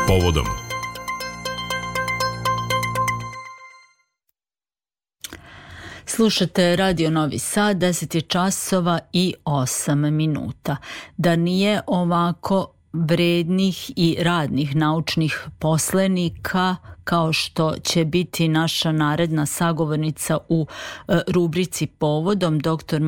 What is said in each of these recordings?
povodom. Slušate Radio Novi Sad, 10 je časova i 8 minuta. Da nije ovako vrednih i radnih naučnih poslenika kao što će biti naša naredna sagovornica u rubrici Povodom, dr.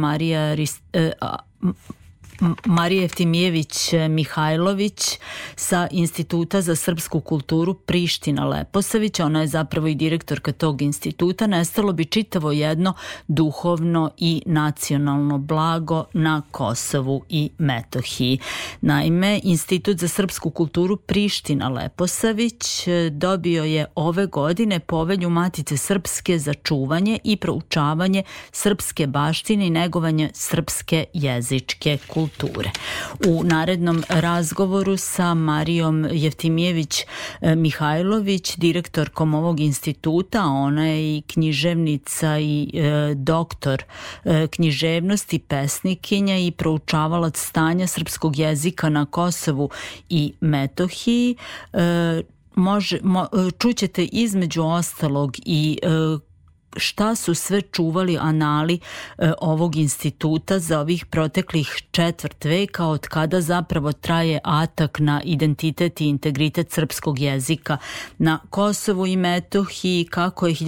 Marija Jeftimijević Mihajlović sa Instituta za srpsku kulturu Priština Leposavić. Ona je zapravo i direktorka tog instituta. Nestalo bi čitavo jedno duhovno i nacionalno blago na Kosovu i Metohiji. Naime, Institut za srpsku kulturu Priština Leposavić dobio je ove godine povelju Matice Srpske za čuvanje i proučavanje srpske baštine i negovanje srpske jezičke kulture. U narednom razgovoru sa Marijom Jeftimijević Mihajlović, direktorkom ovog instituta, ona je i književnica i doktor književnosti, pesnikinja i proučavalac stanja srpskog jezika na Kosovu i Metohiji. Čućete između ostalog i šta su sve čuvali anali ovog instituta za ovih proteklih četvrt veka, od kada zapravo traje atak na identitet i integritet srpskog jezika na Kosovu i Metohiji, kako je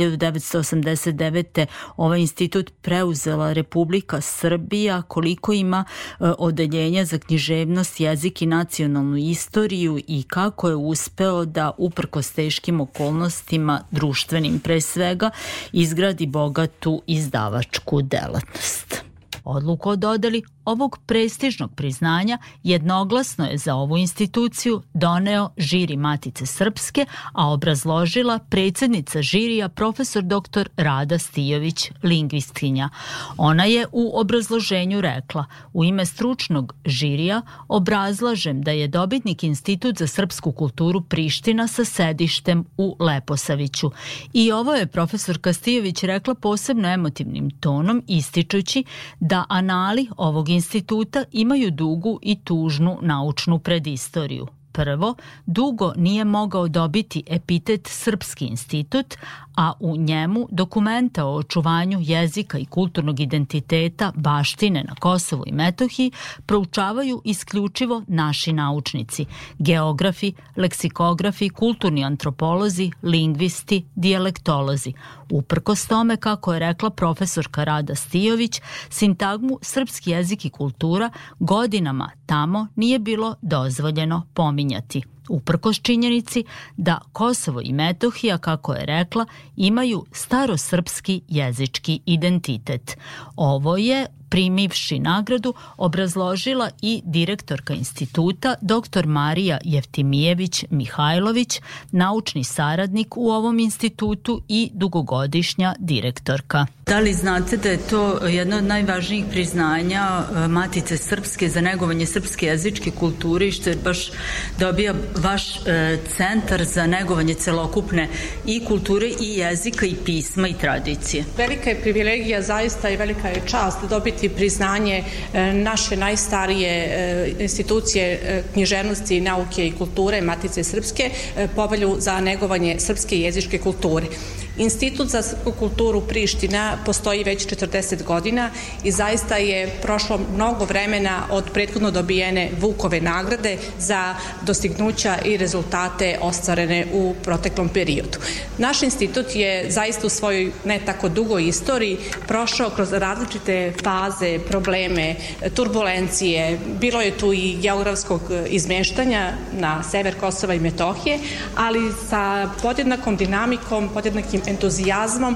1989. ovaj institut preuzela Republika Srbija, koliko ima odeljenja za književnost, jezik i nacionalnu istoriju i kako je uspeo da uprkos teškim okolnostima, društvenim pre svega, izgradi bogatu izdavačku delatnost. Odluku o dodeli ovog prestižnog priznanja jednoglasno je za ovu instituciju doneo žiri Matice Srpske, a obrazložila predsjednica žirija profesor dr. Rada Stijović, lingvistkinja. Ona je u obrazloženju rekla: u ime stručnog žirija obrazlažem da je dobitnik Institut za srpsku kulturu Priština sa sedištem u Leposaviću. I ovo je profesorka Stijović rekla posebno emotivnim tonom, ističući da anali ovog instituta imaju dugu i tužnu naučnu predistoriju. Prvo, dugo nije mogao dobiti epitet Srpski institut, a u njemu dokumenta o očuvanju jezika i kulturnog identiteta baštine na Kosovu i Metohiji proučavaju isključivo naši naučnici, geografi, leksikografi, kulturni antropolozi, lingvisti, dijalektolozi. Uprkos tome, kako je rekla profesorka Rada Stijović, sintagmu srpski jezik i kultura godinama tamo nije bilo dozvoljeno pominjati. Uprkos činjenici da Kosovo i Metohija, kako je rekla, imaju starosrpski jezički identitet. Ovo je, primivši nagradu, obrazložila i direktorka instituta dr. Marija Jeftimijević Mihajlović, naučni saradnik u ovom institutu i dugogodišnja direktorka. Da li znate da je to jedno od najvažnijih priznanja Matice Srpske za negovanje srpske jezičke kulture i što je baš dobija vaš centar za negovanje celokupne i kulture i jezika i pisma i tradicije? Velika je privilegija zaista i velika je čast dobiti priznanje naše najstarije institucije književnosti, nauke i kulture Matice Srpske, povelju za negovanje srpske jezičke kulture. Institut za srpsku kulturu Priština postoji već 40 godina i zaista je prošlo mnogo vremena od prethodno dobijene Vukove nagrade za dostignuća i rezultate ostvarene u proteklom periodu. Naš institut je zaista u svojoj ne tako dugoj istoriji prošao kroz različite faze, probleme, turbulencije. Bilo je tu i geografskog izmeštanja na sever Kosova i Metohije, ali sa podjednakom dinamikom, podjednakim entuzijazmom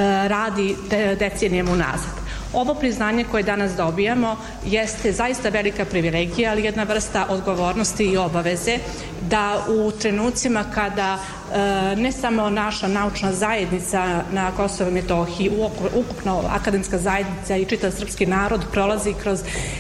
radi decenijama unazad. Ovo priznanje koje danas dobijamo jeste zaista velika privilegija, ali jedna vrsta odgovornosti i obaveze da u trenucima kada ne samo naša naučna zajednica na Kosovu i Metohiji, ukupno akademska zajednica i čitav srpski narod prolazi kroz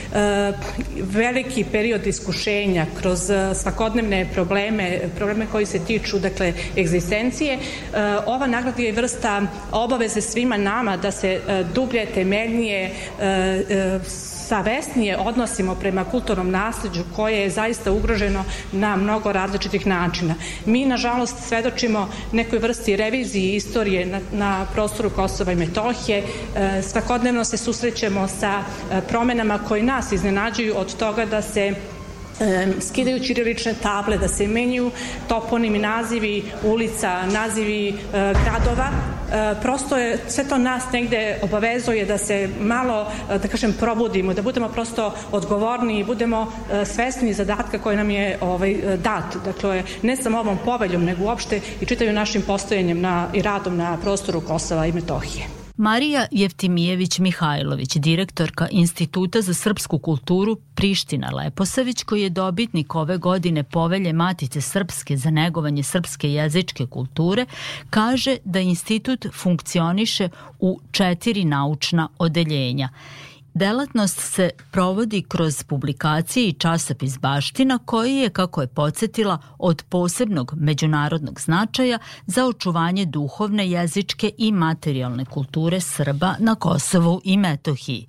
veliki period iskušenja, kroz svakodnevne probleme koji se tiču, dakle, egzistencije. Ova nagrada je vrsta obaveze svima nama da se dublje, temeljnije savesnije odnosimo prema kulturnom nasleđu koje je zaista ugroženo na mnogo različitih načina. Mi, nažalost, svedočimo nekoj vrsti reviziji istorije na prostoru Kosova i Metohije. Svakodnevno se susrećemo sa promenama koje nas iznenađuju, od toga da se skidaju ćirilične table, da se menjaju toponimi, nazivi ulica, nazivi gradova. Prosto je sve to nas negde obavezuje da se malo, da kažem, probudimo, da budemo prosto odgovorni i budemo svesni zadatka koji nam je dat. Dakle, ne samo ovom poveljom, nego uopšte i čitavim našim postojanjem i radom na prostoru Kosova i Metohije. Marija Jeftimijević-Mihajlović, direktorka Instituta za srpsku kulturu Priština Leposavić, koji je dobitnik ove godine Povelje Matice Srpske za negovanje srpske jezičke kulture, kaže da institut funkcioniše u 4 naučna odeljenja. Delatnost se provodi kroz publikacije i časopis Baština, koji je, kako je podsjetila, od posebnog međunarodnog značaja za očuvanje duhovne, jezičke i materijalne kulture Srba na Kosovu i Metohiji.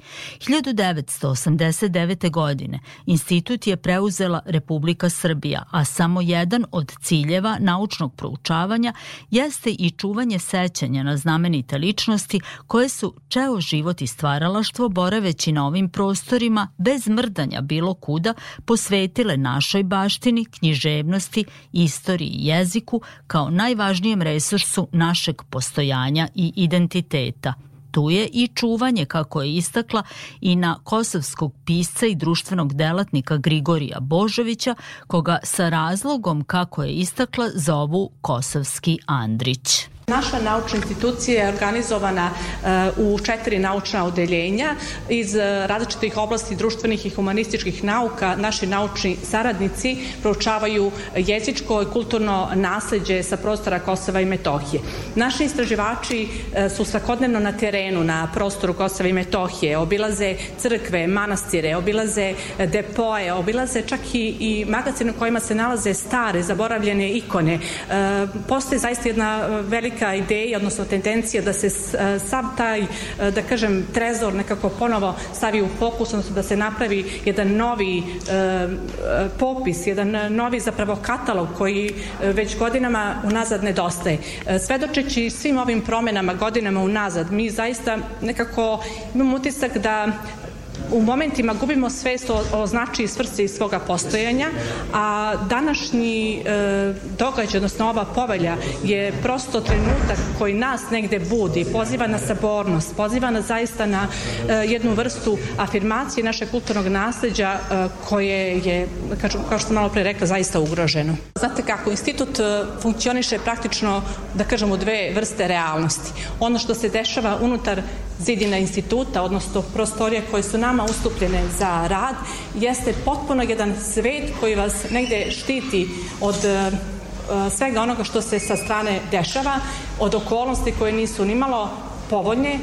1989. godine institut je preuzela Republika Srbija, a samo jedan od ciljeva naučnog proučavanja jeste i čuvanje sećanja na znamenite ličnosti koje su ceo život i stvaralaštvo boraveći na ovim prostorima bez mrdanja bilo kuda posvetile našoj baštini, književnosti, istoriji i jeziku kao najvažnijem resursu našeg postojanja i identiteta. Tu je i čuvanje, kako je istakla, i na kosovskog pisca i društvenog delatnika Grigorija Božovića, koga sa razlogom, kako je istakla, zovu Kosovski Andrić. Naša naučna institucija je organizovana u 4 naučna odeljenja iz različitih oblasti društvenih i humanističkih nauka. Naši naučni saradnici proučavaju jezičko i kulturno nasleđe sa prostora Kosova i Metohije. Naši istraživači su svakodnevno na terenu na prostoru Kosova i Metohije, obilaze crkve, manastire, obilaze depoje, obilaze čak i magacine u kojima se nalaze stare, zaboravljene ikone. Postoji zaista jedna velika ideja, odnosno tendencija da se sav taj, da kažem, trezor nekako ponovo stavi u fokus, odnosno da se napravi jedan novi popis, jedan novi zapravo katalog koji već godinama unazad nedostaje. Svedočeći svim ovim promenama godinama unazad, mi zaista nekako imamo utisak da u momentima gubimo svest o značaju i svrsi svoga postojanja, a današnji događaj, odnosno ova povelja, je prosto trenutak koji nas negde budi, poziva na sabornost, poziva nas zaista na jednu vrstu afirmacije našeg kulturnog nasleđa koje je, kao što sam malo pre rekla, zaista ugroženo. Znate kako, institut funkcioniše praktično, da kažem, u 2 vrste realnosti. Ono što se dešava unutar zidina instituta, odnosno prostorije koje su nama ustupljene za rad, jeste potpuno jedan svet koji vas negde štiti od svega onoga što se sa strane dešava, od okolnosti koje nisu nimalo povoljne,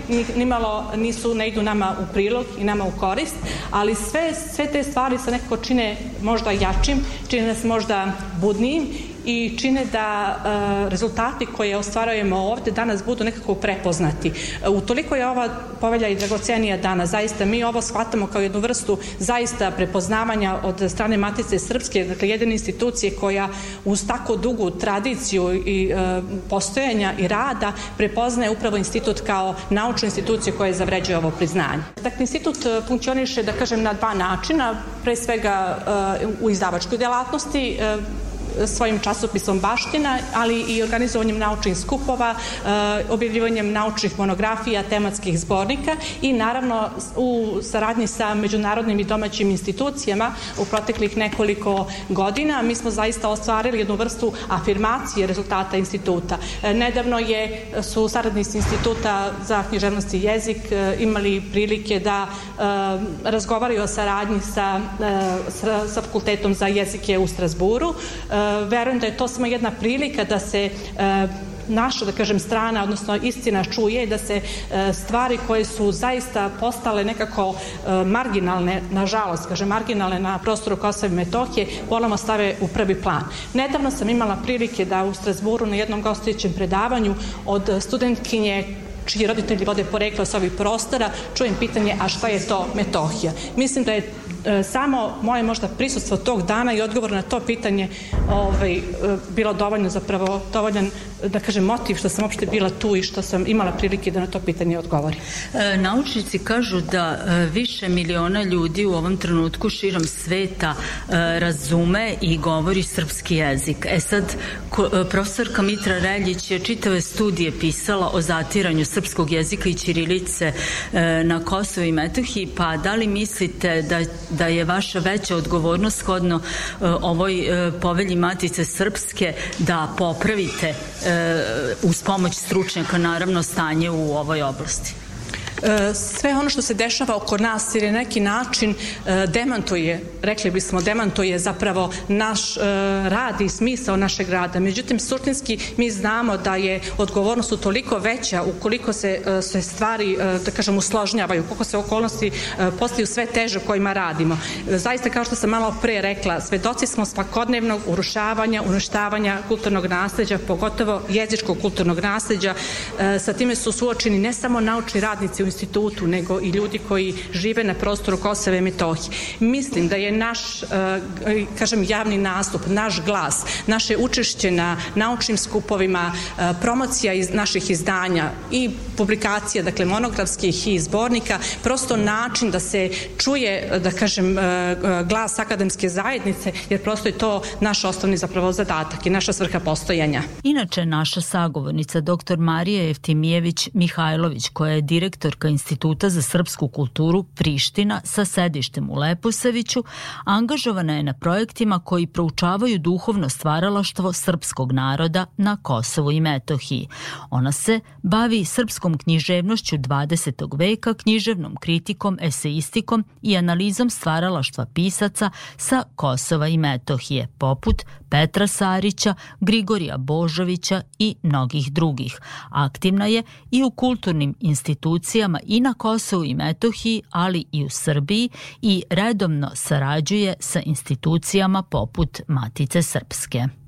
ne idu nama u prilog i nama u korist, ali sve te stvari se nekako čine možda jačim, čine nas možda budnijim i čine da rezultati koje ostvarujemo ovde danas budu nekako prepoznati. Utoliko je ova povelja i dragocenija danas. Zaista mi ovo shvatamo kao jednu vrstu zaista prepoznavanja od strane Matice Srpske, dakle jedine institucije koja uz tako dugu tradiciju i postojanja i rada prepoznaje upravo institut kao naučnu instituciju koja zavređuje ovo priznanje. Dakle, institut funkcioniše, da kažem, na 2 načina. Pre svega u izdavačkoj delatnosti, svojim časopisom Baština, ali i organizovanjem naučnih skupova, objavljivanjem naučnih monografija, tematskih zbornika i naravno u saradnji sa međunarodnim i domaćim institucijama u proteklih nekoliko godina mi smo zaista ostvarili jednu vrstu afirmacije rezultata instituta. Nedavno su saradnici Instituta za književnost i jezik imali prilike da razgovaraju o saradnji sa Fakultetom za jezike u Strazburu. Verujem da je to samo jedna prilika da se naša, da kažem, strana, odnosno istina čuje, da se stvari koje su zaista postale nekako marginalne, nažalost, kažem, marginalne na prostoru Kosova i Metohije, ponovno stave u prvi plan. Nedavno sam imala prilike da u Strazburu na jednom gostujućem predavanju od studentkinje čiji roditelji vode poreklo sa ovih prostora, čujem pitanje, a šta je to Metohija? Mislim da je samo moje možda prisustvo tog dana i odgovor na to pitanje bilo dovoljno, zapravo dovoljan, da kažem, motiv što sam uopšte bila tu i što sam imala prilike da na to pitanje odgovorim. Naučnici kažu da više miliona ljudi u ovom trenutku širom sveta razume i govori srpski jezik. Sad, profesorka Mitra Reljić je čitave studije pisala o zatiranju srpskog jezika i ćirilice na Kosovu i Metohiji, pa da li mislite da je vaša veća odgovornost shodno ovoj povelji Matice Srpske da popravite uz pomoć stručnjaka naravno stanje u ovoj oblasti? Sve ono što se dešava oko nas ili na neki način demantuje, rekli bismo, demantuje zapravo naš rad i smisao našeg rada. Međutim, suštinski mi znamo da je odgovornost utoliko veća ukoliko se stvari, da kažem, usložnjavaju, koliko se okolnosti postaju sve teže u kojima radimo. Zaista, kao što sam malo pre rekla, svedoci smo svakodnevnog urušavanja, uništavanja kulturnog nasleđa, pogotovo jezičkog kulturnog nasleđa. Sa time su suočeni ne samo naučni radnici u institutu, nego i ljudi koji žive na prostoru Kosova i Metohije. Mislim da je naš, kažem, javni nastup, naš glas, naše učešće na naučnim skupovima, promocija iz naših izdanja i publikacija, dakle monografskih i zbornika, prosto način da se čuje, da kažem, glas akademske zajednice, jer prosto je to naš osnovni zapravo zadatak i naša svrha postojanja. Inače, naša sagovornica, dr. Marija Jeftimijević Mihajlović, koja je direktorka Instituta za srpsku kulturu Priština sa sedištem u Leposaviću, angažovana je na projektima koji proučavaju duhovno stvaralaštvo srpskog naroda na Kosovu i Metohiji. Ona se bavi srpskom književnošću 20. veka, književnom kritikom, eseistikom i analizom stvaralaštva pisaca sa Kosova i Metohije, poput Petra Sarića, Grigorija Božovića i mnogih drugih. Aktivna je i u kulturnim institucijama i na Kosovu i Metohiji, ali i u Srbiji i redovno sarađuje sa institucijama poput Matice Srpske.